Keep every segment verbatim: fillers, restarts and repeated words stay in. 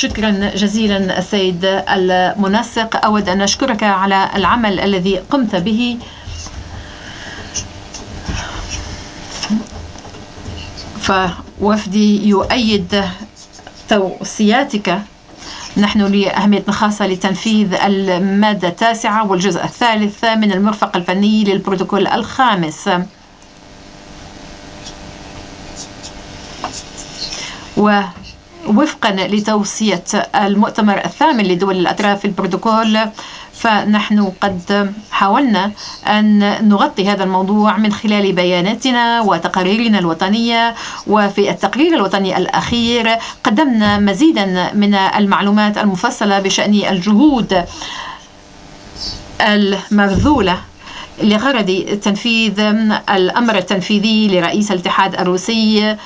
شكرا جزيلا السيد المنسق. أود أن أشكرك على العمل الذي قمت به. فوفدي يؤيد توصياتك. نحن لأهمية خاصة لتنفيذ المادة التاسعة والجزء الثالث من المرفق الفني للبروتوكول الخامس، ووفقا لتوصية المؤتمر الثامن لدول الأطراف في البروتوكول، فنحن قد حاولنا أن نغطي هذا الموضوع من خلال بياناتنا وتقاريرنا الوطنية. وفي التقرير الوطني الأخير قدمنا مزيدا من المعلومات المفصلة بشأن الجهود المبذولة لغرض تنفيذ الأمر التنفيذي لرئيس الاتحاد الروسي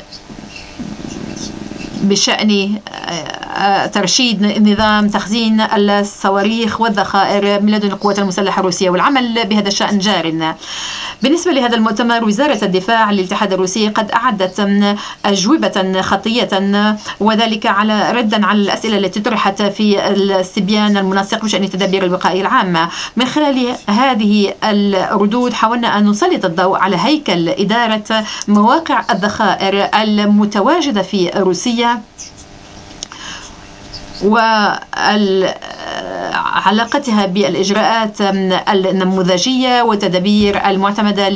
بشأن ترشيد نظام تخزين الصواريخ والذخائر من لدن القوات المسلحة الروسية، والعمل بهذا الشأن جار. بالنسبة لهذا المؤتمر، وزارة الدفاع للاتحاد الروسي قد أعدت أجوبة خطية، وذلك على ردا على الأسئلة التي طرحت في الاستبيان المنسق بشأن التدابير الوقائية العامة. من خلال هذه الردود حاولنا أن نسلط الضوء على هيكل إدارة مواقع الذخائر المتواجدة في روسيا وعلاقتها بالإجراءات النموذجية والتدابير المعتمدة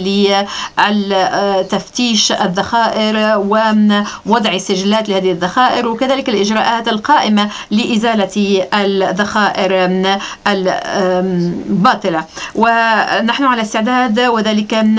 لتفتيش الذخائر ووضع سجلات لهذه الذخائر، وكذلك الإجراءات القائمة لإزالة الذخائر الباطلة. ونحن على استعداد وذلك